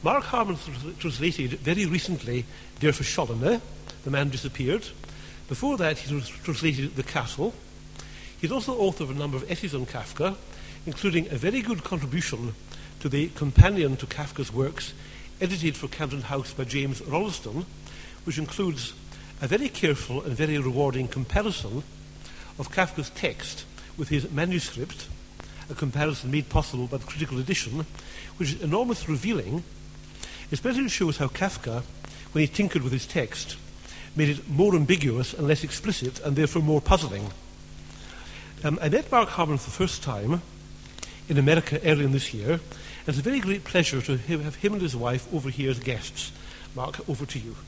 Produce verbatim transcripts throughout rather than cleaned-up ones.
Mark Harmon translated very recently Der Verschollene, The Man Disappeared. Before that, he translated The Castle. He's also author of a number of essays on Kafka, including a very good contribution to the companion to Kafka's works, edited for Camden House by James Rolleston, which includes a very careful and very rewarding comparison of Kafka's text with his manuscript, a comparison made possible by the critical edition, which is enormously revealing, especially shows how Kafka, when he tinkered with his text, made it more ambiguous and less explicit, and therefore more puzzling. Um, I met Mark Harmon for the first time in America earlier in this year, and it's a very great pleasure to have him and his wife over here as guests. Mark, over to you.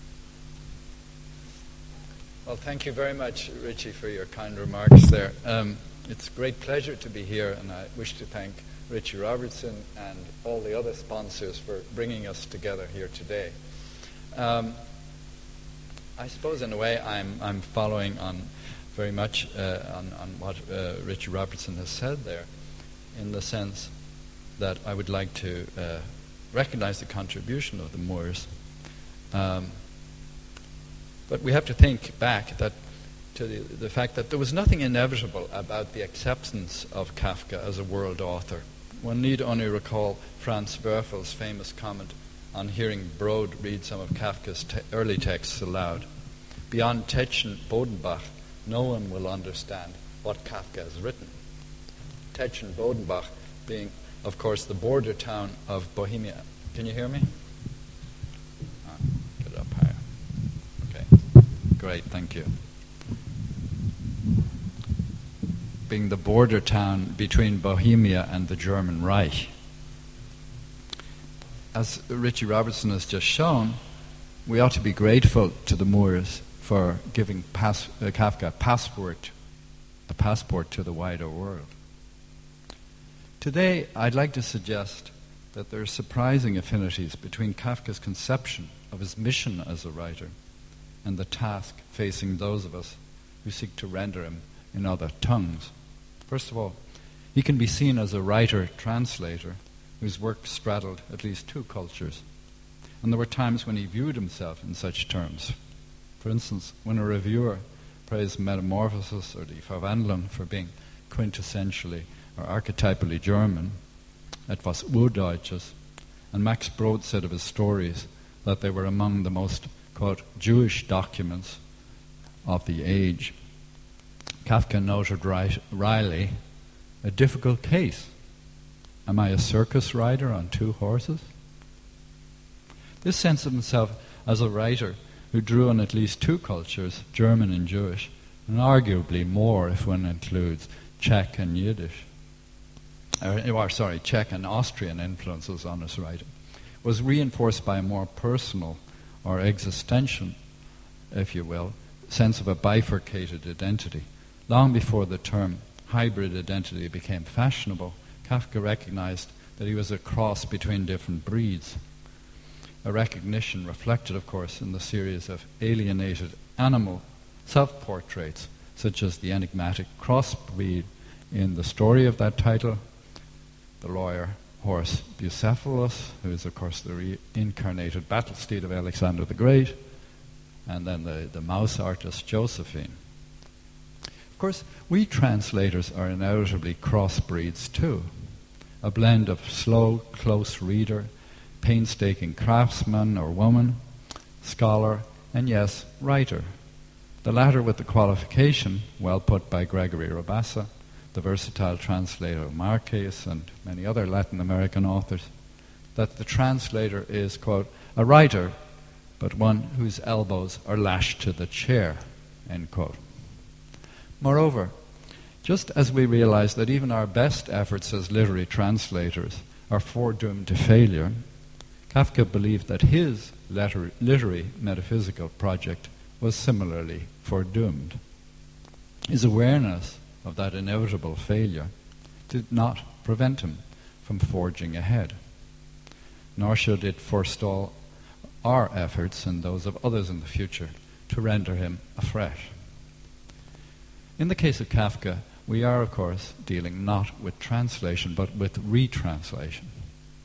Well, thank you very much, Richie, for your kind remarks there. Um, it's a great pleasure to be here, and I wish to thank Richie Robertson and all the other sponsors for bringing us together here today. Um, I suppose, in a way, I'm, I'm following on very much uh, on, on what uh, Richie Robertson has said there, in the sense that I would like to uh, recognize the contribution of the Moors. Um, but we have to think back that to the, the fact that there was nothing inevitable about the acceptance of Kafka as a world author. One need only recall Franz Werfel's famous comment on hearing Brode read some of Kafka's te- early texts aloud. Beyond Tetschen Bodenbach, no one will understand what Kafka has written. Tetschen Bodenbach being, of course, the border town of Bohemia. Can you hear me? Ah, get it up higher. Okay, great, thank you. Being the border town between Bohemia and the German Reich. As Richie Robertson has just shown, we ought to be grateful to the Moors for giving pass, uh, Kafka a passport, a passport to the wider world. Today, I'd like to suggest that there are surprising affinities between Kafka's conception of his mission as a writer and the task facing those of us who seek to render him in other tongues. First of all, he can be seen as a writer-translator whose work straddled at least two cultures. And there were times when he viewed himself in such terms. For instance, when a reviewer praised Metamorphosis or Die Verwandlung for being quintessentially or archetypally German, etwas Urdeutsches, and Max Brod said of his stories that they were among the most, quote, Jewish documents of the age. Kafka noted Riley, a difficult case. Am I a circus rider on two horses? This sense of himself as a writer who drew on at least two cultures, German and Jewish, and arguably more if one includes Czech and Yiddish, or, or sorry, Czech and Austrian influences on his writing, was reinforced by a more personal or existential, if you will, sense of a bifurcated identity. Long before the term hybrid identity became fashionable, Kafka recognized that he was a cross between different breeds. A recognition reflected, of course, in the series of alienated animal self-portraits, such as the enigmatic crossbreed in the story of that title, the lawyer horse Bucephalus, who is, of course, the reincarnated battle steed of Alexander the Great, and then the, the mouse artist Josephine. Of course, we translators are inevitably crossbreeds too, a blend of slow, close reader, painstaking craftsman or woman, scholar, and yes, writer. The latter with the qualification, well put by Gregory Rabassa, the versatile translator Marquez and many other Latin American authors, that the translator is, quote, a writer, but one whose elbows are lashed to the chair, end quote. Moreover, just as we realize that even our best efforts as literary translators are foredoomed to failure, Kafka believed that his liter- literary metaphysical project was similarly foredoomed. His awareness of that inevitable failure did not prevent him from forging ahead, nor should it forestall our efforts and those of others in the future to render him afresh. In the case of Kafka, we are, of course, dealing not with translation, but with retranslation.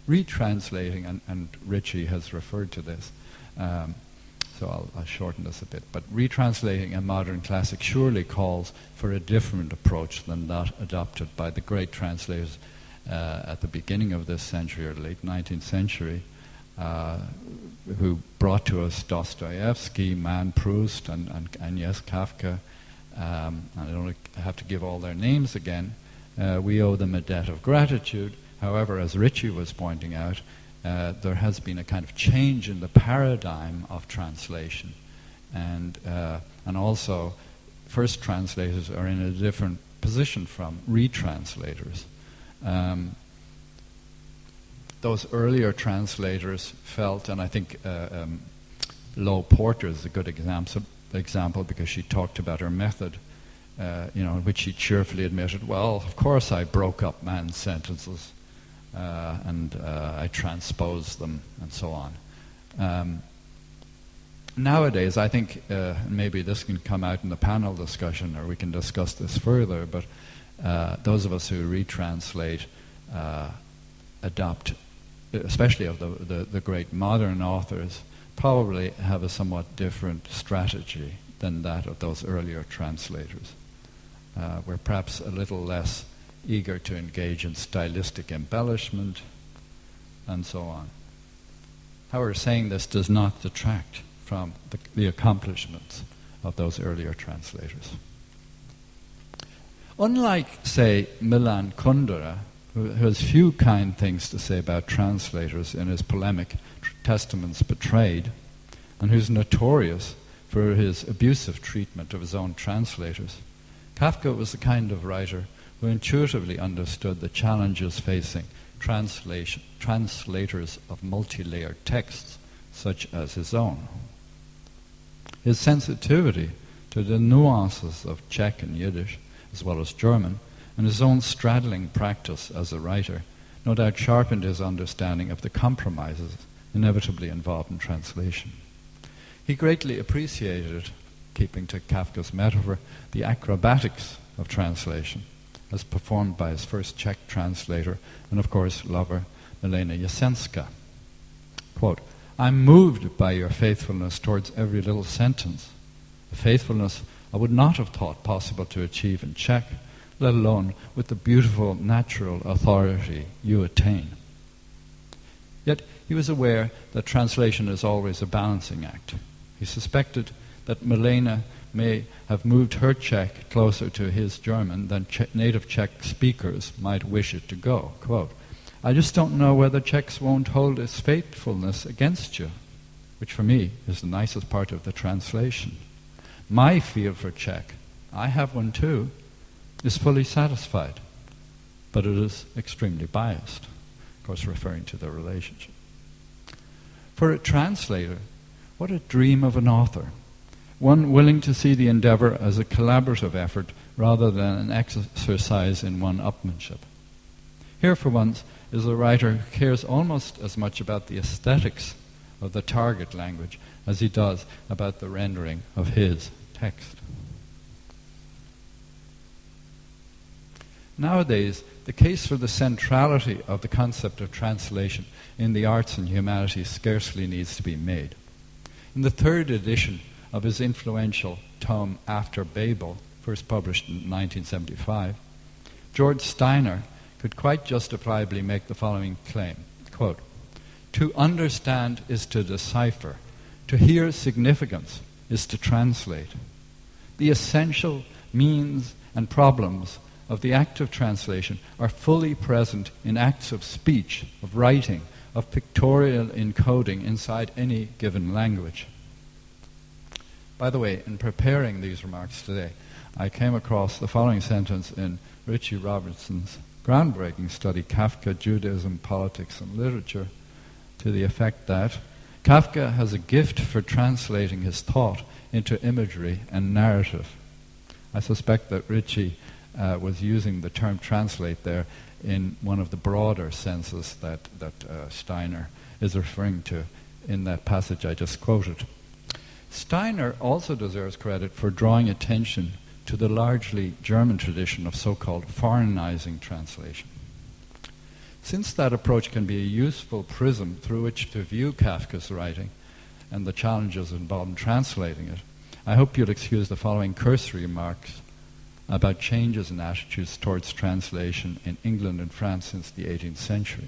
retranslating, and, and Ritchie has referred to this, um, so I'll, I'll shorten this a bit, but retranslating a modern classic surely calls for a different approach than that adopted by the great translators uh, at the beginning of this century or late nineteenth century, uh, who brought to us Dostoevsky, Mann, Proust, and, and, and yes, Kafka. Um, and I don't have to give all their names again. Uh, we owe them a debt of gratitude. However, as Ritchie was pointing out, uh, there has been a kind of change in the paradigm of translation. And, uh, and also, first translators are in a different position from retranslators. Um, those earlier translators felt, and I think uh, um, Lo Porter is a good example, example because she talked about her method, uh, you know, in which she cheerfully admitted, well, of course I broke up Mann's sentences uh, and uh, I transposed them and so on. Um, nowadays, I think, uh, maybe this can come out in the panel discussion or we can discuss this further, but uh, those of us who retranslate uh, adopt, especially of the, the, the great modern authors, probably have a somewhat different strategy than that of those earlier translators. Uh, we're perhaps a little less eager to engage in stylistic embellishment and so on. However, saying this does not detract from the, the accomplishments of those earlier translators. Unlike, say, Milan Kundera, who has few kind things to say about translators in his polemic Testaments Betrayed, and who's notorious for his abusive treatment of his own translators, Kafka was the kind of writer who intuitively understood the challenges facing translation, translators of multi-layered texts, such as his own. His sensitivity to the nuances of Czech and Yiddish, as well as German, and his own straddling practice as a writer, no doubt sharpened his understanding of the compromises inevitably involved in translation. He greatly appreciated, keeping to Kafka's metaphor, the acrobatics of translation, as performed by his first Czech translator and, of course, lover, Milena Jasenska. Quote, "I'm moved by your faithfulness towards every little sentence, a faithfulness I would not have thought possible to achieve in Czech, let alone with the beautiful natural authority you attain." Yet he was aware that translation is always a balancing act. He suspected that Milena may have moved her Czech closer to his German than Czech, native Czech speakers might wish it to go. Quote, "I just don't know whether Czechs won't hold its faithfulness against you," which for me is the nicest part of the translation. My feel for Czech, I have one too, is fully satisfied, but it is extremely biased, of course referring to the relationship. For a translator, what a dream of an author, one willing to see the endeavor as a collaborative effort rather than an exercise in one-upmanship. Here, for once, is a writer who cares almost as much about the aesthetics of the target language as he does about the rendering of his text. Nowadays, the case for the centrality of the concept of translation in the arts and humanities scarcely needs to be made. In the third edition of his influential tome After Babel, first published in nineteen seventy-five, George Steiner could quite justifiably make the following claim, quote, "To understand is to decipher. To hear significance is to translate. The essential means and problems of the act of translation are fully present in acts of speech, of writing, of pictorial encoding inside any given language." By the way, in preparing these remarks today, I came across the following sentence in Richie Robertson's groundbreaking study, Kafka, Judaism, Politics and Literature, to the effect that Kafka has a gift for translating his thought into imagery and narrative. I suspect that Ritchie uh, was using the term translate there in one of the broader senses that, that uh, Steiner is referring to in that passage I just quoted. Steiner also deserves credit for drawing attention to the largely German tradition of so-called foreignizing translation. Since that approach can be a useful prism through which to view Kafka's writing and the challenges involved in translating it, I hope you'll excuse the following cursory remarks about changes in attitudes towards translation in England and France since the eighteenth century.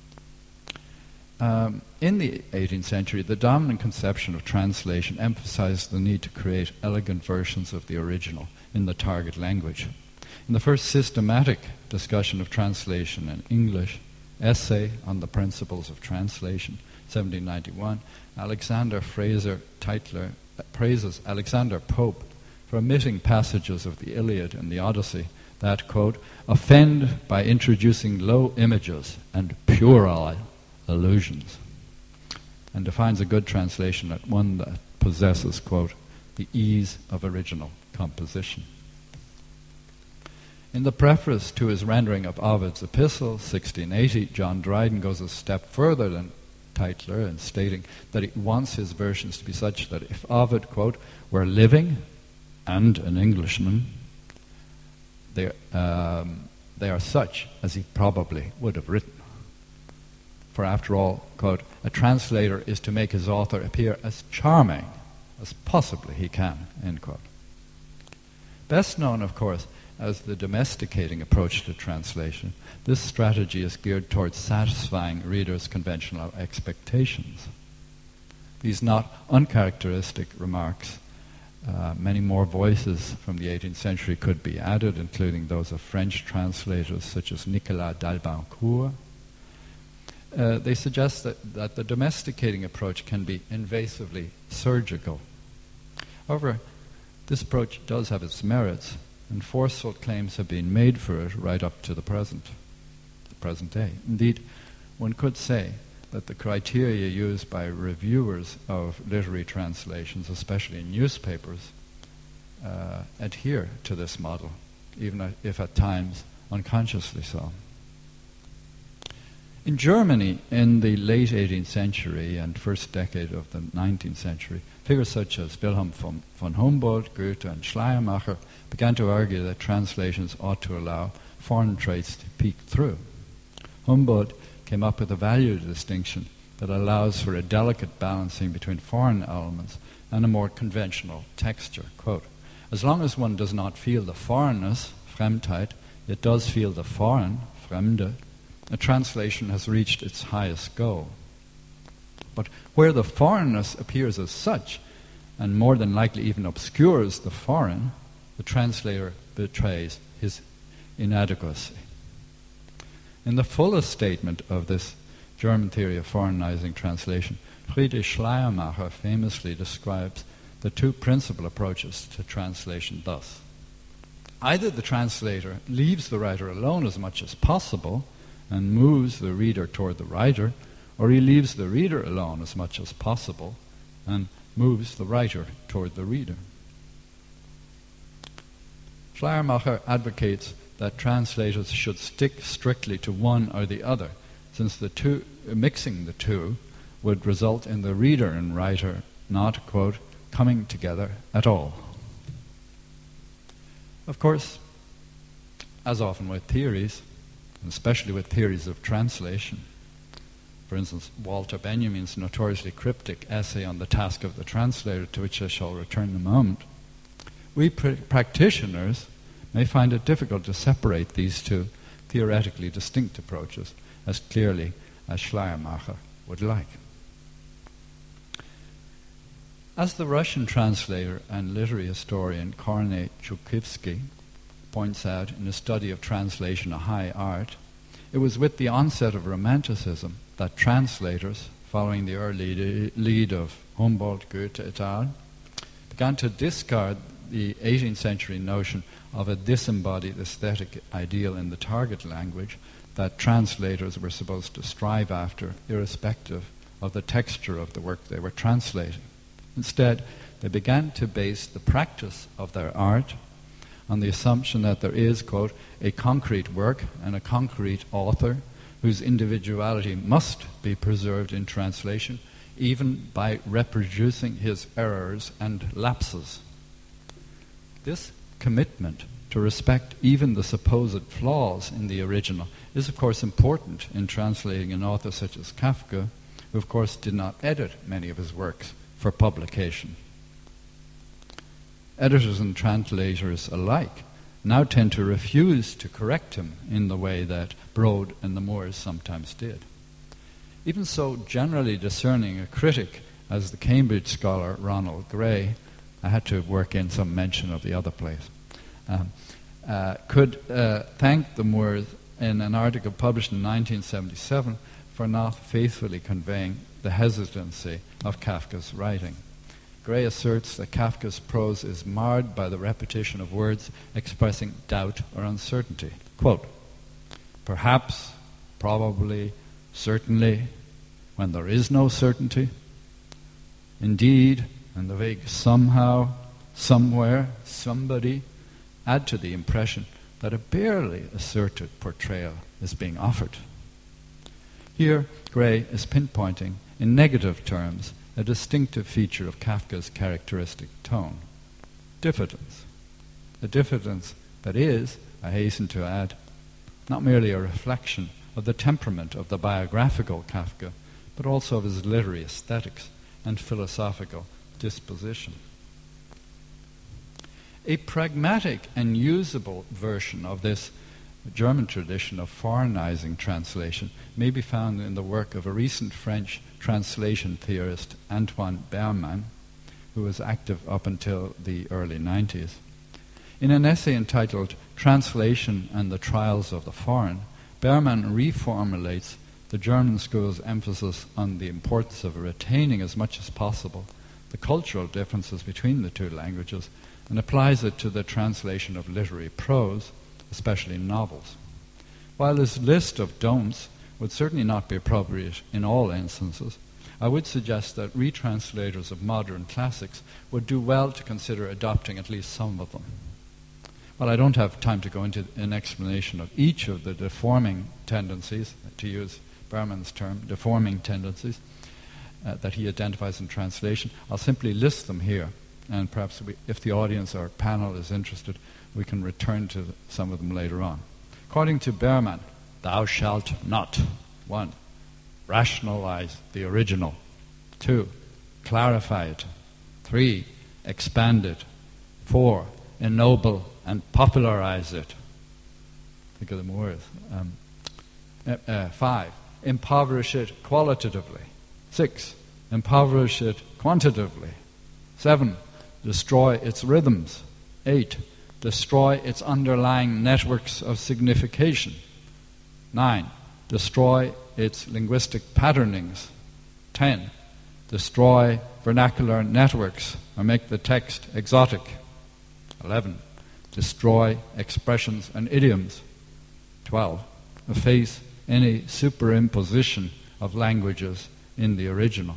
Um, in the eighteenth century, the dominant conception of translation emphasized the need to create elegant versions of the original in the target language. In the first systematic discussion of translation in English, Essay on the Principles of Translation, seventeen ninety-one, Alexander Fraser Tytler praises Alexander Pope for omitting passages of the Iliad and the Odyssey that, quote, offend by introducing low images and puerile allusions, and defines a good translation as one that possesses, quote, the ease of original composition. In the preface to his rendering of Ovid's Epistle, sixteen eighty, John Dryden goes a step further than Tytler in stating that he wants his versions to be such that if Ovid, quote, were living and an Englishman, they, um, they are such as he probably would have written. For after all, quote, a translator is to make his author appear as charming as possibly he can, end quote. Best known, of course, as the domesticating approach to translation, this strategy is geared towards satisfying readers' conventional expectations. These not uncharacteristic remarks, uh, many more voices from the eighteenth century could be added, including those of French translators such as Nicolas d'Albancourt. Uh, they suggest that, that the domesticating approach can be invasively surgical. However, this approach does have its merits, and forceful claims have been made for it right up to the present, the present day. Indeed, one could say that the criteria used by reviewers of literary translations, especially in newspapers, uh, adhere to this model, even if at times unconsciously so. In Germany, in the late eighteenth century and first decade of the nineteenth century, figures such as Wilhelm von, von Humboldt, Goethe, and Schleiermacher began to argue that translations ought to allow foreign traits to peek through. Humboldt came up with a value distinction that allows for a delicate balancing between foreign elements and a more conventional texture. Quote, as long as one does not feel the foreignness, Fremdheit, yet does feel the foreign, Fremde, a translation has reached its highest goal. But where the foreignness appears as such, and more than likely even obscures the foreign, the translator betrays his inadequacy. In the fullest statement of this German theory of foreignizing translation, Friedrich Schleiermacher famously describes the two principal approaches to translation thus. Either the translator leaves the writer alone as much as possible and moves the reader toward the writer, or he leaves the reader alone as much as possible and moves the writer toward the reader. Schleiermacher advocates that translators should stick strictly to one or the other, since the two, mixing the two would result in the reader and writer not, quote, coming together at all. Of course, as often with theories, especially with theories of translation, for instance, Walter Benjamin's notoriously cryptic essay on the task of the translator, to which I shall return in a moment, we pr- practitioners may find it difficult to separate these two theoretically distinct approaches as clearly as Schleiermacher would like. As the Russian translator and literary historian Kornei Chukivsky points out in his study of translation, A High Art, it was with the onset of Romanticism that translators, following the early lead of Humboldt, Goethe, et al., began to discard the eighteenth century notion of a disembodied aesthetic ideal in the target language that translators were supposed to strive after, irrespective of the texture of the work they were translating. Instead, they began to base the practice of their art on the assumption that there is, quote, a concrete work and a concrete author whose individuality must be preserved in translation, even by reproducing his errors and lapses. This commitment to respect even the supposed flaws in the original is, of course, important in translating an author such as Kafka, who, of course, did not edit many of his works for publication. Editors and translators alike now tend to refuse to correct him in the way that Broad and the Moores sometimes did. Even so generally discerning a critic as the Cambridge scholar Ronald Gray, I had to work in some mention of the other place, um, uh, could uh, thank the Moores in an article published in nineteen seventy-seven for not faithfully conveying the hesitancy of Kafka's writing. Gray asserts that Kafka's prose is marred by the repetition of words expressing doubt or uncertainty. Quote, perhaps, probably, certainly, when there is no certainty. Indeed, and the vague somehow, somewhere, somebody add to the impression that a barely asserted portrayal is being offered. Here, Gray is pinpointing, in negative terms, a distinctive feature of Kafka's characteristic tone: diffidence. A diffidence that is, I hasten to add, not merely a reflection of the temperament of the biographical Kafka, but also of his literary aesthetics and philosophical disposition. A pragmatic and usable version of this German tradition of foreignizing translation may be found in the work of a recent French translation theorist, Antoine Berman, who was active up until the early nineties. In an essay entitled Translation and the Trials of the Foreign, Berman reformulates the German school's emphasis on the importance of retaining as much as possible the cultural differences between the two languages and applies it to the translation of literary prose, especially novels. While this list of don'ts would certainly not be appropriate in all instances, I would suggest that retranslators of modern classics would do well to consider adopting at least some of them. While I don't have time to go into an explanation of each of the deforming tendencies, to use Berman's term, deforming tendencies, uh, that he identifies in translation, I'll simply list them here, and perhaps we, if the audience or panel is interested, we can return to some of them later on. According to Berman, thou shalt not, one, rationalize the original, two, clarify it, three, expand it, four, ennoble and popularize it. Think of the Moores. Um, uh, uh, five, impoverish it qualitatively. Six, impoverish it quantitatively. Seven, destroy its rhythms. Eight, destroy its underlying networks of signification. Nine, destroy its linguistic patternings. Ten, destroy vernacular networks or make the text exotic. Eleven, destroy expressions and idioms. Twelve, efface any superimposition of languages in the original.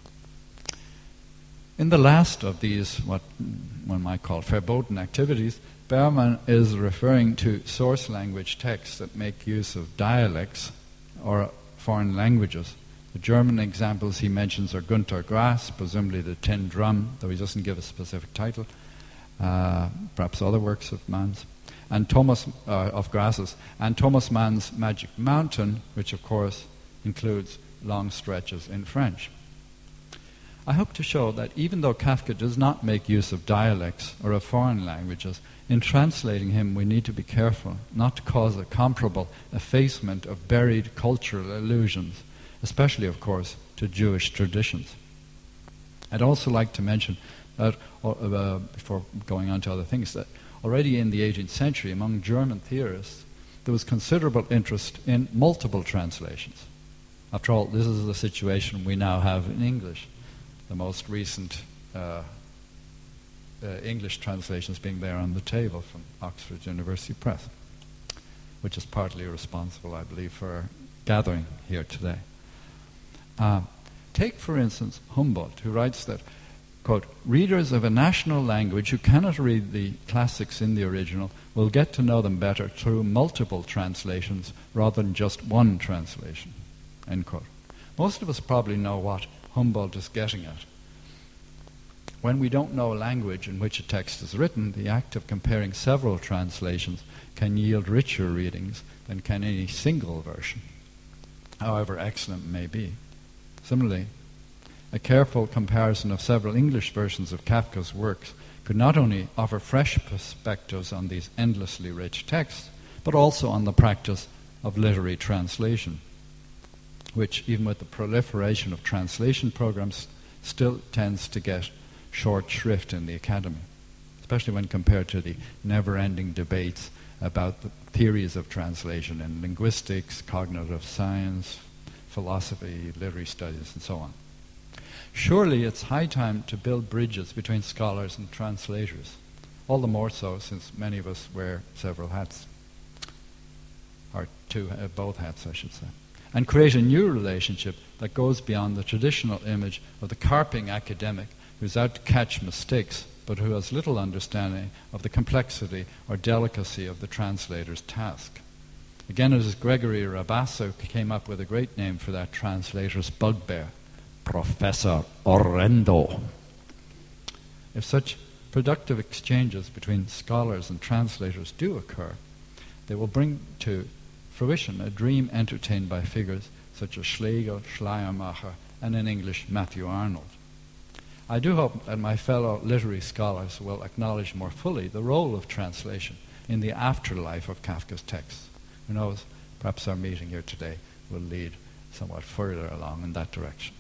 In the last of these, what one might call verboten activities, Berman is referring to source language texts that make use of dialects or foreign languages. The German examples he mentions are Günter Grass, presumably the Tin Drum, though he doesn't give a specific title, uh, perhaps other works of Mann's, and Thomas uh, of Grass's, and Thomas Mann's Magic Mountain, which of course includes long stretches in French. I hope to show that even though Kafka does not make use of dialects or of foreign languages, in translating him we need to be careful not to cause a comparable effacement of buried cultural allusions, especially, of course, to Jewish traditions. I'd also like to mention that, uh, before going on to other things, that already in the eighteenth century among German theorists there was considerable interest in multiple translations. After all, this is the situation we now have in English. The most recent uh, uh, English translations being there on the table from Oxford University Press, which is partly responsible, I believe, for our gathering here today. Uh, take, for instance, Humboldt, who writes that, quote, readers of a national language who cannot read the classics in the original will get to know them better through multiple translations rather than just one translation, end quote. Most of us probably know what Humboldt is getting at. when we don't know a language in which a text is written, the act of comparing several translations can yield richer readings than can any single version, however excellent it may be. Similarly, a careful comparison of several English versions of Kafka's works could not only offer fresh perspectives on these endlessly rich texts, but also on the practice of literary translation, which, even with the proliferation of translation programs, still tends to get short shrift in the academy, especially when compared to the never-ending debates about the theories of translation in linguistics, cognitive science, philosophy, literary studies, and so on. Surely it's high time to build bridges between scholars and translators, all the more so since many of us wear several hats, or two, uh, both hats, I should say, and create a new relationship that goes beyond the traditional image of the carping academic who's out to catch mistakes, but who has little understanding of the complexity or delicacy of the translator's task. Again, it is Gregory Rabassa who came up with a great name for that translator's bugbear, Professor Orrendo. If such productive exchanges between scholars and translators do occur, they will bring to fruition a dream entertained by figures such as Schlegel, Schleiermacher, and in English, Matthew Arnold. I do hope that my fellow literary scholars will acknowledge more fully the role of translation in the afterlife of Kafka's texts. Who knows, perhaps our meeting here today will lead somewhat further along in that direction.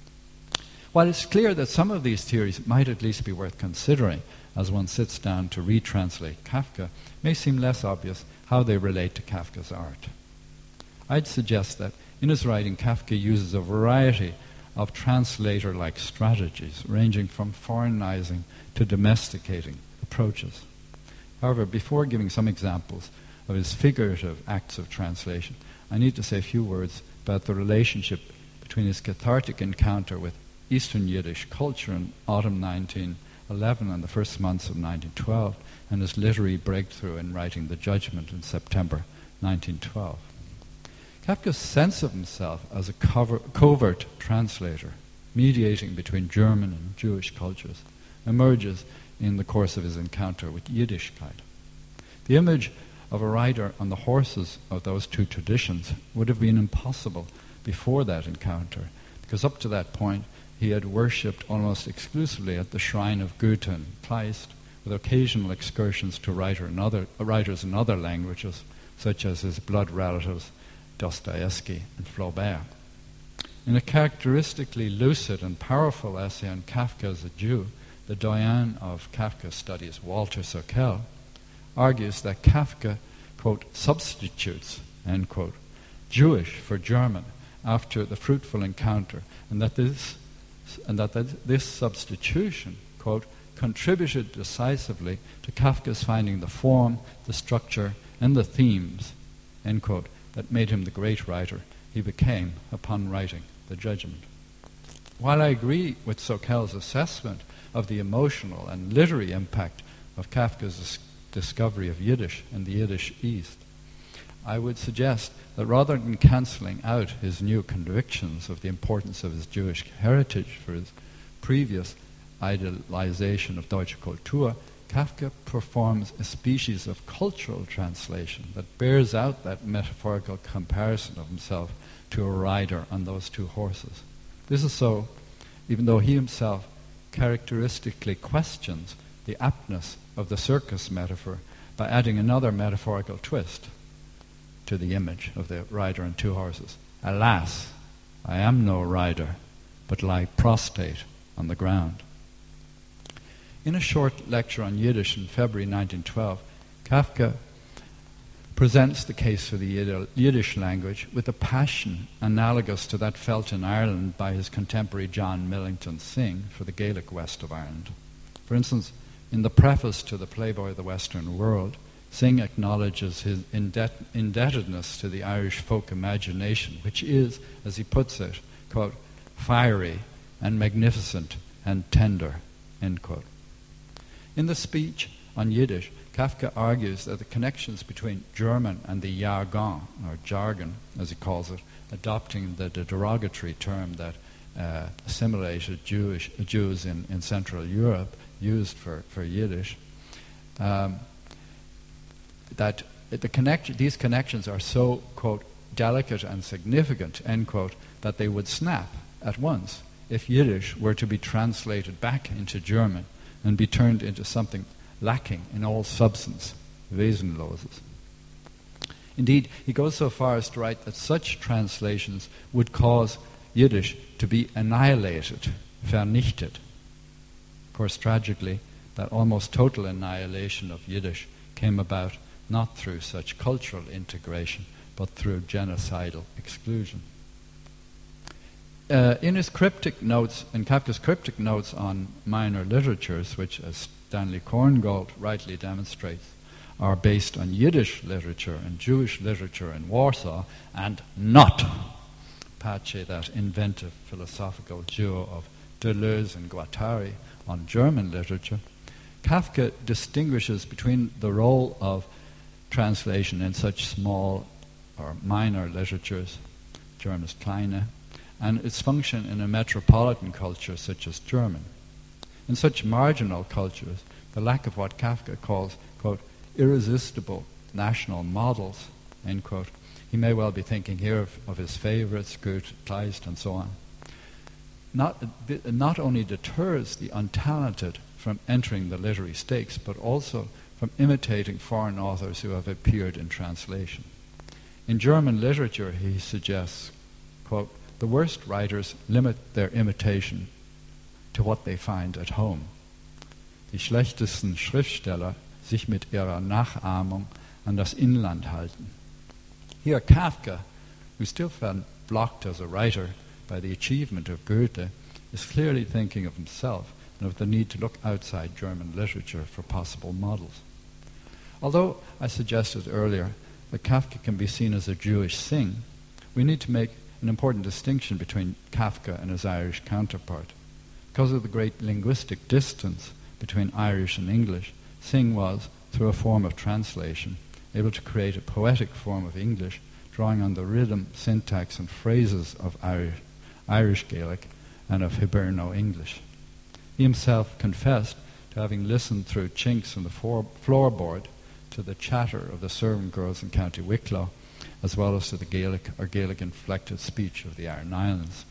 While it's clear that some of these theories might at least be worth considering as one sits down to retranslate Kafka, it may seem less obvious how they relate to Kafka's art. I'd suggest that in his writing, Kafka uses a variety of translator-like strategies, ranging from foreignizing to domesticating approaches. However, before giving some examples of his figurative acts of translation, I need to say a few words about the relationship between his cathartic encounter with Eastern Yiddish culture in autumn nineteen eleven and the first months of nineteen twelve, and his literary breakthrough in writing The Judgment in September nineteen twelve. Kafka's sense of himself as a cover, covert translator, mediating between German and Jewish cultures, emerges in the course of his encounter with Yiddishkeit. The image of a rider on the horses of those two traditions would have been impossible before that encounter, because up to that point he had worshipped almost exclusively at the shrine of Goethe and Kleist, with occasional excursions to writer in other, uh, writers in other languages, such as his blood relatives Dostoevsky and Flaubert. In a characteristically lucid and powerful essay on Kafka as a Jew, the doyen of Kafka studies, Walter Sokell, argues that Kafka, quote, substitutes, end quote, Jewish for German after the fruitful encounter, and that this, and that this substitution, quote, contributed decisively to Kafka's finding the form, the structure, and the themes, end quote, that made him the great writer he became upon writing The Judgment. While I agree with Sokell's assessment of the emotional and literary impact of Kafka's dis- discovery of Yiddish in the Yiddish East, I would suggest that rather than cancelling out his new convictions of the importance of his Jewish heritage for his previous idealization of Deutsche Kultur, Kafka performs a species of cultural translation that bears out that metaphorical comparison of himself to a rider on those two horses. This is so, even though he himself characteristically questions the aptness of the circus metaphor by adding another metaphorical twist to the image of the rider on two horses. Alas, I am no rider, but lie prostrate on the ground. In a short lecture on Yiddish in February nineteen twelve, Kafka presents the case for the Yiddish language with a passion analogous to that felt in Ireland by his contemporary John Millington Synge for the Gaelic West of Ireland. For instance, in the preface to the Playboy of the Western World, Synge acknowledges his indebt- indebtedness to the Irish folk imagination, which is, as he puts it, quote, fiery and magnificent and tender, end quote. In the speech on Yiddish, Kafka argues that the connections between German and the jargon, or jargon, as he calls it, adopting the, the derogatory term that uh, assimilated Jewish uh, Jews in, in Central Europe used for, for Yiddish, um, that the connection, these connections are so, quote, delicate and significant, end quote, that they would snap at once if Yiddish were to be translated back into German and be turned into something lacking in all substance, Wesenloses. Indeed, he goes so far as to write that such translations would cause Yiddish to be annihilated, vernichtet. Of course, tragically, that almost total annihilation of Yiddish came about not through such cultural integration, but through genocidal exclusion. Uh, in his cryptic notes, in Kafka's cryptic notes on minor literatures, which, as Stanley Korngold rightly demonstrates, are based on Yiddish literature and Jewish literature in Warsaw, and not Pace, that inventive philosophical duo of Deleuze and Guattari on German literature, Kafka distinguishes between the role of translation in such small or minor literatures, German's Kleine, and its function in a metropolitan culture such as German. In such marginal cultures, the lack of what Kafka calls, quote, irresistible national models, end quote, he may well be thinking here of, of his favorites, Goethe, Kleist, and so on, not, not only deters the untalented from entering the literary stakes, but also from imitating foreign authors who have appeared in translation. In German literature, he suggests, quote, the worst writers limit their imitation to what they find at home. Die schlechtesten Schriftsteller sich mit ihrer Nachahmung an das Inland halten. Here Kafka, who still felt blocked as a writer by the achievement of Goethe, is clearly thinking of himself and of the need to look outside German literature for possible models. Although I suggested earlier that Kafka can be seen as a Jewish thing, we need to make an important distinction between Kafka and his Irish counterpart. Because of the great linguistic distance between Irish and English, Synge was, through a form of translation, able to create a poetic form of English, drawing on the rhythm, syntax, and phrases of Irish, Irish Gaelic and of Hiberno-English. He himself confessed to having listened through chinks in the floor- floorboard to the chatter of the servant girls in County Wicklow, as well as to the Gaelic or Gaelic-inflected speech of the Aran Islands.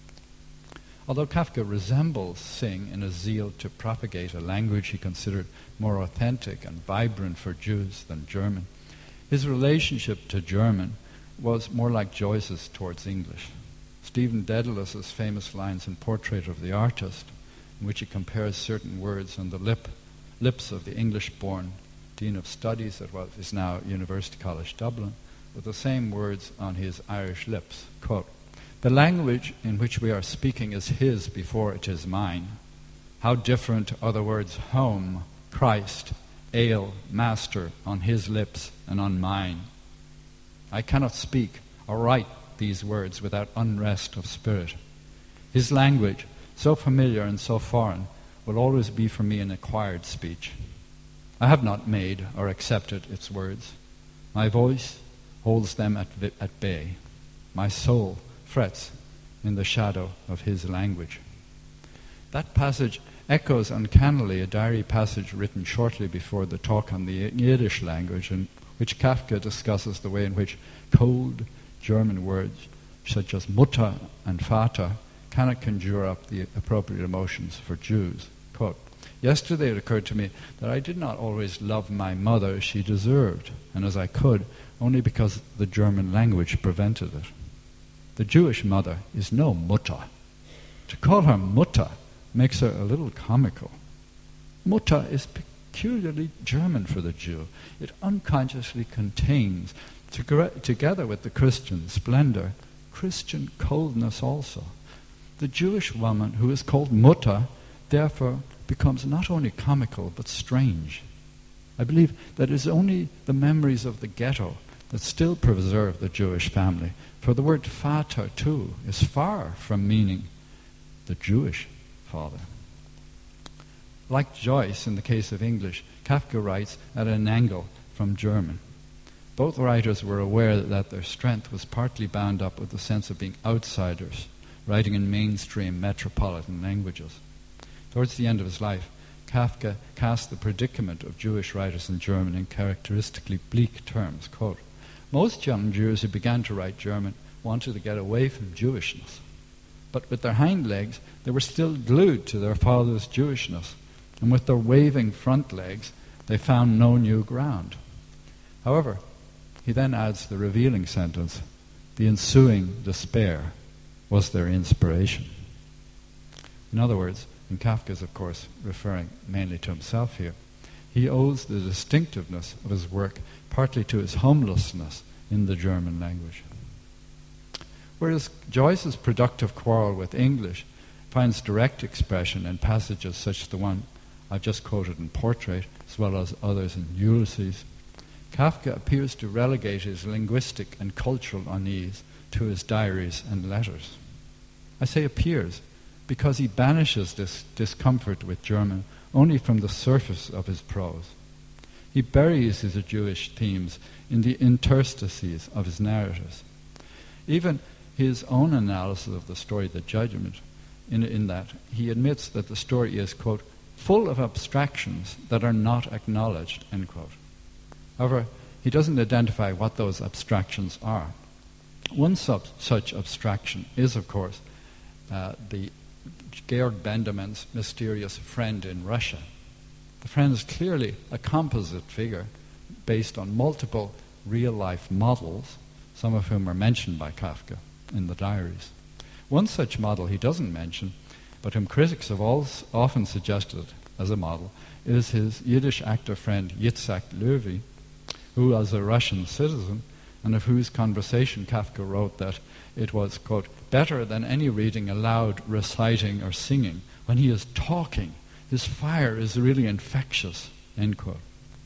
Although Kafka resembles Synge in a zeal to propagate a language he considered more authentic and vibrant for Jews than German, his relationship to German was more like Joyce's towards English. Stephen Dedalus's famous lines in Portrait of the Artist, in which he compares certain words on the lip, lips of the English-born Dean of Studies at what is now University College Dublin, with the same words on his Irish lips, quote, the language in which we are speaking is his before it is mine. How different are the words home, Christ, ale, master on his lips and on mine. I cannot speak or write these words without unrest of spirit. His language, so familiar and so foreign, will always be for me an acquired speech. I have not made or accepted its words. My voice holds them at, vi- at bay. My soul frets in the shadow of his language. That passage echoes uncannily a diary passage written shortly before the talk on the Yiddish language, in which Kafka discusses the way in which cold German words such as Mutter and Vater cannot conjure up the appropriate emotions for Jews. Quote, yesterday it occurred to me that I did not always love my mother as she deserved, and as I could, only because the German language prevented it. The Jewish mother is no Mutter. To call her Mutter makes her a little comical. Mutter is peculiarly German for the Jew. It unconsciously contains, to, together with the Christian splendor, Christian coldness also. The Jewish woman who is called Mutter, therefore, becomes not only comical but strange. I believe that it is only the memories of the ghetto that still preserve the Jewish family, for the word Vater, too, is far from meaning the Jewish father. Like Joyce, in the case of English, Kafka writes at an angle from German. Both writers were aware that their strength was partly bound up with the sense of being outsiders, writing in mainstream metropolitan languages. Towards the end of his life, Kafka cast the predicament of Jewish writers in German in characteristically bleak terms. Quote, "Most young Jews who began to write German wanted to get away from Jewishness, but with their hind legs they were still glued to their father's Jewishness, and with their waving front legs they found no new ground." However, he then adds the revealing sentence, "The ensuing despair was their inspiration." In other words, and Kafka is, of course, referring mainly to himself here, he owes the distinctiveness of his work partly to his homelessness in the German language. Whereas Joyce's productive quarrel with English finds direct expression in passages such as the one I've just quoted in Portrait, as well as others in Ulysses, Kafka appears to relegate his linguistic and cultural unease to his diaries and letters. I say appears because he banishes this discomfort with German only from the surface of his prose. He buries his Jewish themes in the interstices of his narratives. Even his own analysis of the story, The Judgment, in, in that he admits that the story is, quote, "full of abstractions that are not acknowledged," end quote. However, he doesn't identify what those abstractions are. One sub- such abstraction is, of course, uh, the Georg Bendemann's mysterious friend in Russia. The friend is clearly a composite figure based on multiple real-life models, some of whom are mentioned by Kafka in the diaries. One such model he doesn't mention, but whom critics have also often suggested as a model, is his Yiddish actor friend Yitzhak Levy, who, as a Russian citizen, and of whose conversation Kafka wrote that it was, quote, "better than any reading aloud, reciting, or singing. When he is talking, his fire is really infectious," end quote.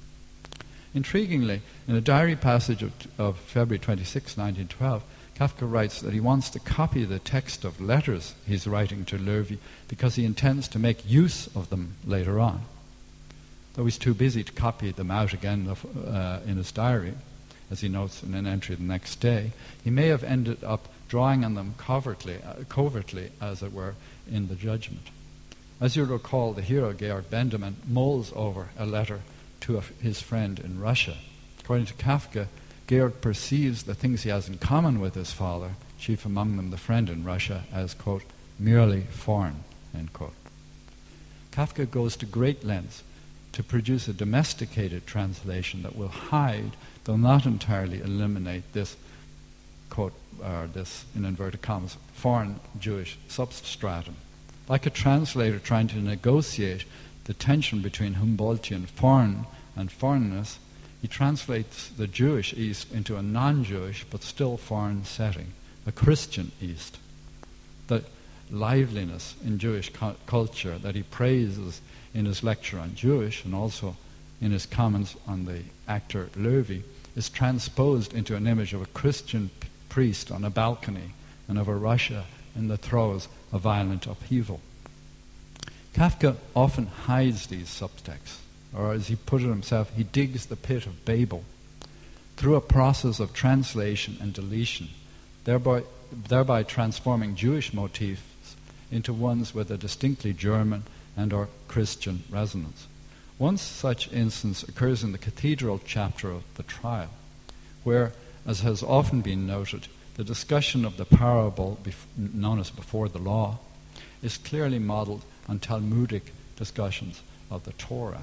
Intriguingly, in a diary passage of, of February twenty-sixth, nineteen twelve, Kafka writes that he wants to copy the text of letters he's writing to Levy because he intends to make use of them later on. Though he's too busy to copy them out again of, uh, in his diary, as he notes in an entry the next day, he may have ended up drawing on them covertly, uh, covertly, as it were, in The Judgment. As you recall, the hero Georg Bendemann mulls over a letter to a, his friend in Russia. According to Kafka, Georg perceives the things he has in common with his father, chief among them the friend in Russia, as, quote, "merely foreign," end quote. Kafka goes to great lengths to produce a domesticated translation that will hide, though not entirely eliminate, this, quote, or this, in inverted commas, foreign Jewish substratum. Like a translator trying to negotiate the tension between Humboldtian foreign and foreignness, he translates the Jewish East into a non-Jewish but still foreign setting, a Christian East. The liveliness in Jewish cu- culture that he praises in his lecture on Jewish and also in his comments on the actor Levy is transposed into an image of a Christian p- priest on a balcony and of a Russia in the throes of violent upheaval. Kafka often hides these subtexts, or as he put it himself, he digs the pit of Babel through a process of translation and deletion, thereby, thereby transforming Jewish motifs into ones with a distinctly German and or Christian resonance. One such instance occurs in the cathedral chapter of The Trial, where, as has often been noted, the discussion of the parable bef- known as Before the Law is clearly modeled on Talmudic discussions of the Torah.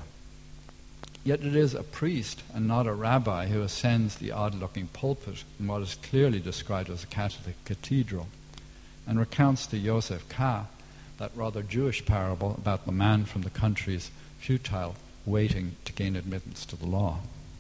Yet it is a priest and not a rabbi who ascends the odd-looking pulpit in what is clearly described as a Catholic cathedral and recounts to Yosef Ka that rather Jewish parable about the man from the country's futile waiting to gain admittance to the law.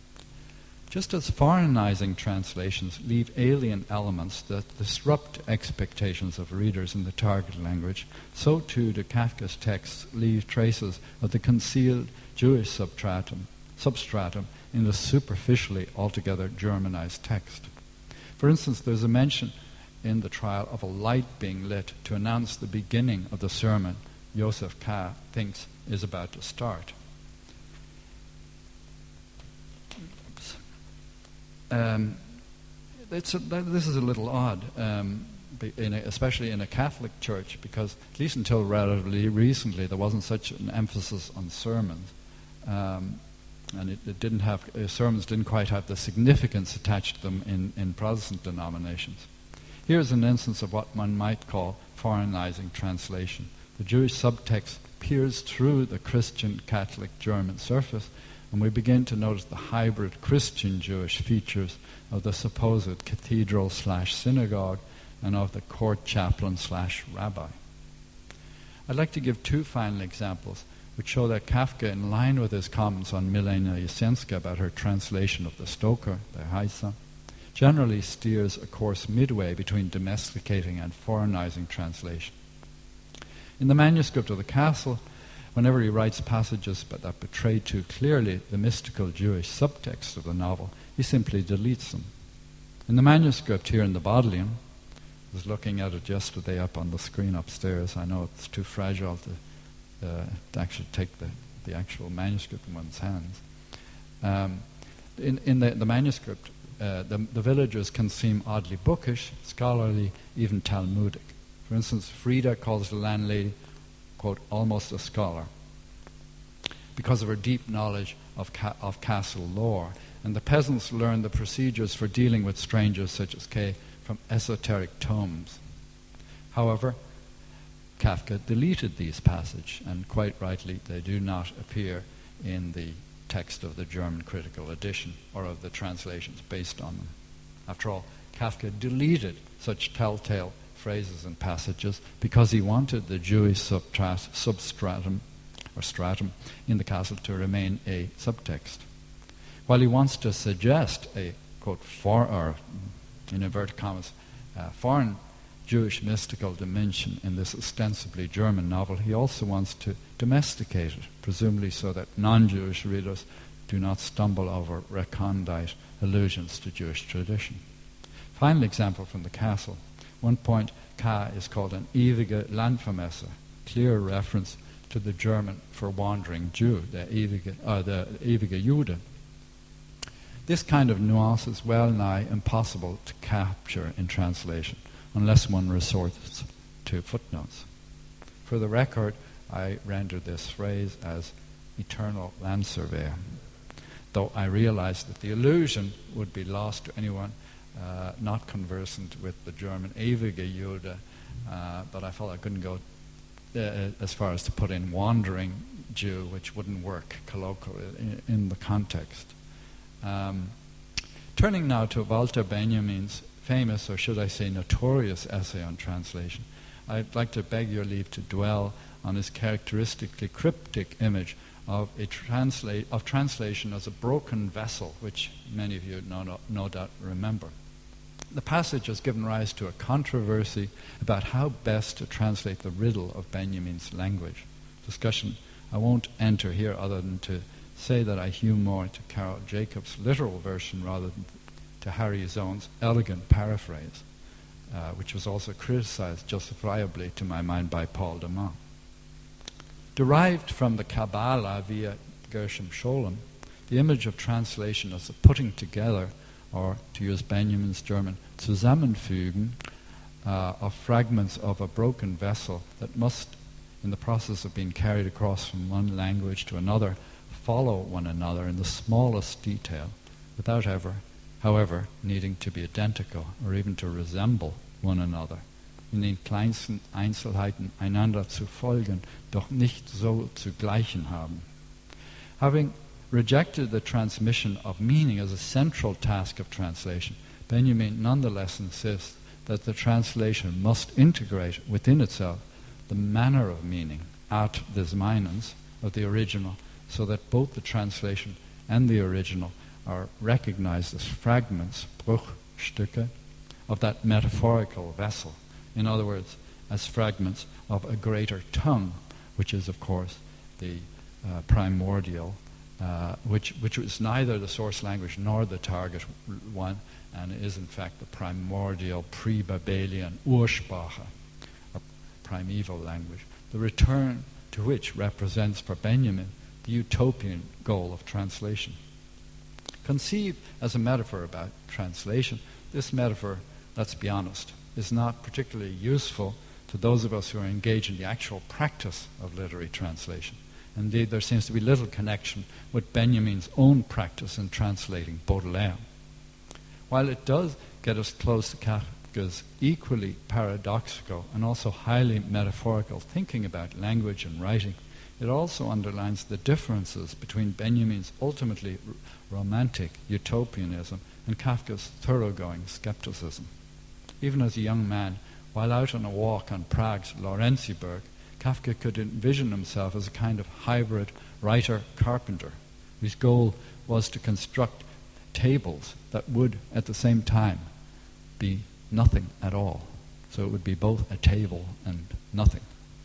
Just as foreignizing translations leave alien elements that disrupt expectations of readers in the target language, so too do Kafka's texts leave traces of the concealed Jewish substratum, substratum in the superficially altogether Germanized text. For instance, there's a mention in The Trial of a light being lit to announce the beginning of the sermon Yosef Ka thinks is about to start. Um, it's a, this is a little odd. Um, be- in a, especially in a Catholic church, because at least until relatively recently there wasn't such an emphasis on sermons, um, and it, it didn't have uh, sermons didn't quite have the significance attached to them in, in Protestant denominations. Here's an instance of what one might call foreignizing translation. The Jewish subtext peers through the Christian Catholic German surface, and we begin to notice the hybrid Christian Jewish features of the supposed cathedral slash synagogue and of the court chaplain slash rabbi. I'd like to give two final examples which show that Kafka, in line with his comments on Milena Jasenska about her translation of the Stoker by Heise, generally steers a course midway between domesticating and foreignizing translation. In the manuscript of The Castle, whenever he writes passages but that betray too clearly the mystical Jewish subtext of the novel, he simply deletes them. In the manuscript here in the Bodleian, I was looking at it yesterday up on the screen upstairs. I know it's too fragile to, uh, to actually take the, the actual manuscript in one's hands. Um, in in the, the manuscript, uh, the, the villagers can seem oddly bookish, scholarly, even Talmudic. For instance, Frida calls the landlady, quote, almost a scholar, because of her deep knowledge of, ca- of castle lore, and the peasants learn the procedures for dealing with strangers such as Kay from esoteric tomes. However, Kafka deleted these passages, and quite rightly they do not appear in the text of the German critical edition or of the translations based on them. After all, Kafka deleted such telltale phrases and passages because he wanted the Jewish subtrat- substratum or stratum in the castle to remain a subtext. While he wants to suggest a, quote, for, or in inverted commas, uh, foreign Jewish mystical dimension in this ostensibly German novel, he also wants to domesticate it, presumably so that non-Jewish readers do not stumble over recondite allusions to Jewish tradition. Final example from The Castle. One point, K is called an ewige Landvermesser, clear reference to the German for wandering Jew, the ewige, uh, the ewige Jude. This kind of nuance is well nigh impossible to capture in translation unless one resorts to footnotes. For the record, I render this phrase as eternal land surveyor, though I realize that the illusion would be lost to anyone uh, not conversant with the German ewige Jude, uh, but I felt I couldn't go uh, as far as to put in wandering Jew, which wouldn't work colloquially in, in the context. Um, turning now to Walter Benjamin's famous, or should I say notorious, essay on translation, I'd like to beg your leave to dwell on his characteristically cryptic image of a transla- of translation as a broken vessel, which many of you no, no, no doubt remember. The passage has given rise to a controversy about how best to translate the riddle of Benjamin's language. Discussion I won't enter here other than to say that I hew more to Carol Jacobs' literal version rather than to Harry Zone's elegant paraphrase, uh, which was also criticized justifiably to my mind by Paul de Man. Derived from the Kabbalah via Gershom Scholem, the image of translation as a putting together, or to use Benjamin's German, Zusammenfügen, uh, of fragments of a broken vessel that must, in the process of being carried across from one language to another, follow one another in the smallest detail, without ever, however, needing to be identical or even to resemble one another. In den kleinsten Einzelheiten einander zu folgen, doch nicht so zu gleichen haben. Having rejected the transmission of meaning as a central task of translation, Benjamin nonetheless insists that the translation must integrate within itself the manner of meaning, Art des Meinens, of the original, so that both the translation and the original are recognized as fragments, Bruchstücke, of that metaphorical vessel. In other words, as fragments of a greater tongue, which is, of course, the uh, primordial, uh, which, which is neither the source language nor the target one, and is, in fact, the primordial pre-Babylonian Ursprache, or primeval language, the return to which represents for Benjamin the utopian goal of translation. Conceived as a metaphor about translation, this metaphor, let's be honest, is not particularly useful to those of us who are engaged in the actual practice of literary translation. Indeed, there seems to be little connection with Benjamin's own practice in translating Baudelaire. While it does get us close to Kafka's equally paradoxical and also highly metaphorical thinking about language and writing, it also underlines the differences between Benjamin's ultimately r- romantic utopianism and Kafka's thoroughgoing skepticism. Even as a young man, while out on a walk on Prague's Lorenciberg, Kafka could envision himself as a kind of hybrid writer-carpenter whose goal was to construct tables that would, at the same time, be nothing at all. So it would be both a table and nothing.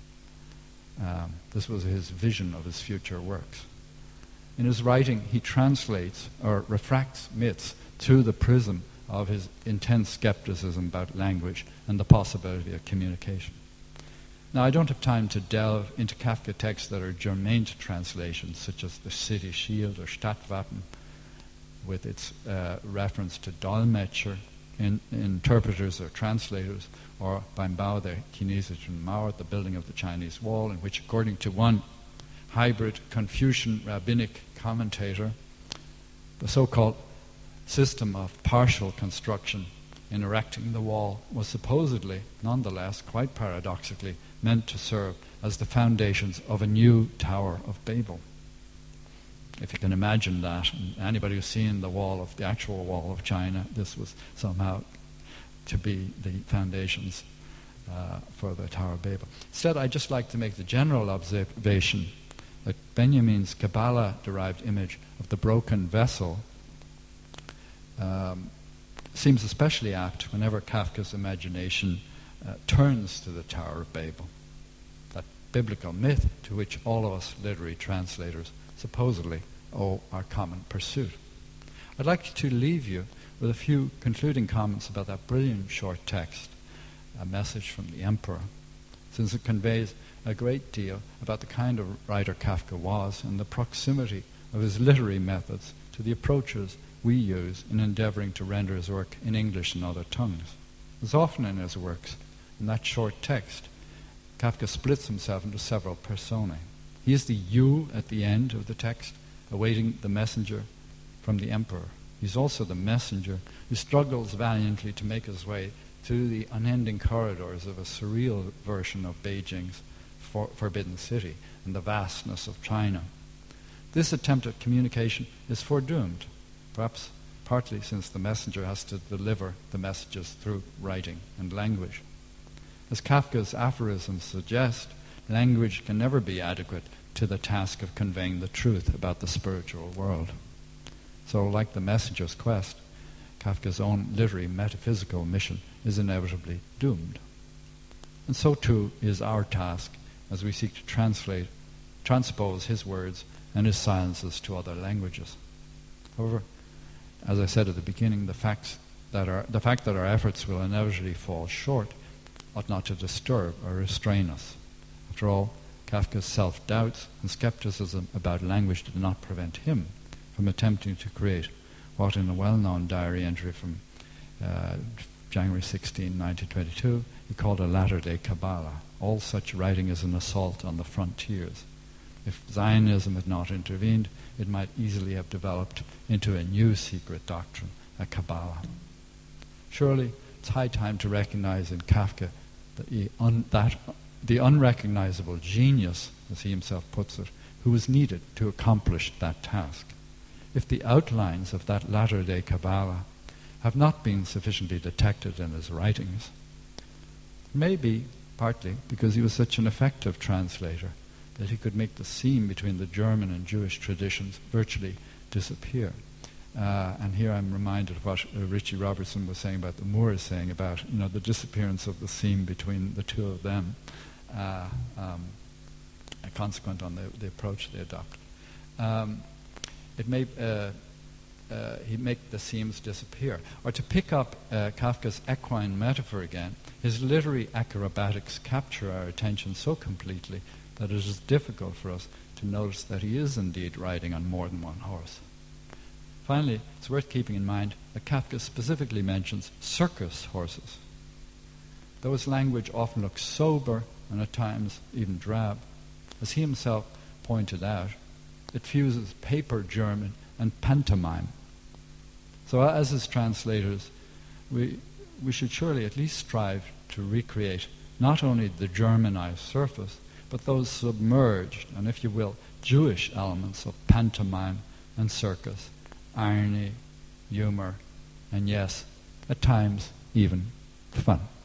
Um, this was his vision of his future works. In his writing, he translates or refracts myths through the prism of his intense skepticism about language and the possibility of communication. Now, I don't have time to delve into Kafka texts that are germane to translation, such as the City Shield or Stadtwappen, with its uh, reference to Dolmetscher, in, interpreters or translators, or beim Bau der chinesischen Mauer, the building of the Chinese wall, in which, according to one hybrid Confucian rabbinic commentator, the so-called system of partial construction in erecting the wall was supposedly, nonetheless, quite paradoxically, meant to serve as the foundations of a new Tower of Babel. If you can imagine that, and anybody who's seen the wall of the actual wall of China, this was somehow to be the foundations uh, for the Tower of Babel. Instead, I'd just like to make the general observation that Benjamin's Kabbalah-derived image of the broken vessel um, seems especially apt whenever Kafka's imagination uh, turns to the Tower of Babel, that biblical myth to which all of us literary translators supposedly owe our common pursuit. I'd like to leave you with a few concluding comments about that brilliant short text, A Message from the Emperor, since it conveys a great deal about the kind of writer Kafka was and the proximity of his literary methods to the approaches we use in endeavoring to render his work in English and other tongues. As often in his works, in that short text, Kafka splits himself into several personae. He is the you at the end of the text, awaiting the messenger from the emperor. He's also the messenger who struggles valiantly to make his way through the unending corridors of a surreal version of Beijing's for Forbidden City and the vastness of China. This attempt at communication is foredoomed, perhaps partly since the messenger has to deliver the messages through writing and language. As Kafka's aphorisms suggest, language can never be adequate to the task of conveying the truth about the spiritual world. So, like the messenger's quest, Kafka's own literary metaphysical mission is inevitably doomed. And so too is our task as we seek to translate, transpose his words and his silences to other languages. However, as I said at the beginning, the facts that are, the fact that our efforts will inevitably fall short ought not to disturb or restrain us. After all, Kafka's self-doubts and skepticism about language did not prevent him from attempting to create what, in a well-known diary entry from uh, January sixteenth, nineteen twenty-two, he called a latter-day Kabbalah. All such writing is an assault on the frontiers. If Zionism had not intervened, it might easily have developed into a new secret doctrine, a Kabbalah. Surely, it's high time to recognize in Kafka that, he un- that the unrecognizable genius, as he himself puts it, who was needed to accomplish that task. If the outlines of that latter-day Kabbalah have not been sufficiently detected in his writings, maybe partly because he was such an effective translator that he could make the seam between the German and Jewish traditions virtually disappear. Uh, and here I'm reminded of what uh, Richie Robertson was saying about the Moors, saying about, you know, the disappearance of the seam between the two of them, uh, um, consequent on the, the approach they adopted. Um, it may uh, uh, he make the seams disappear. Or to pick up uh, Kafka's equine metaphor again, his literary acrobatics capture our attention so completely that it is difficult for us to notice that he is indeed riding on more than one horse. Finally, it's worth keeping in mind that Kafka specifically mentions circus horses. though his language often looks sober and at times even drab. As he himself pointed out, it fuses paper German and pantomime. So as his translators, we, we should surely at least strive to recreate not only the Germanized surface, but those submerged, and if you will, Jewish elements of pantomime and circus, irony, humor, and yes, at times even fun.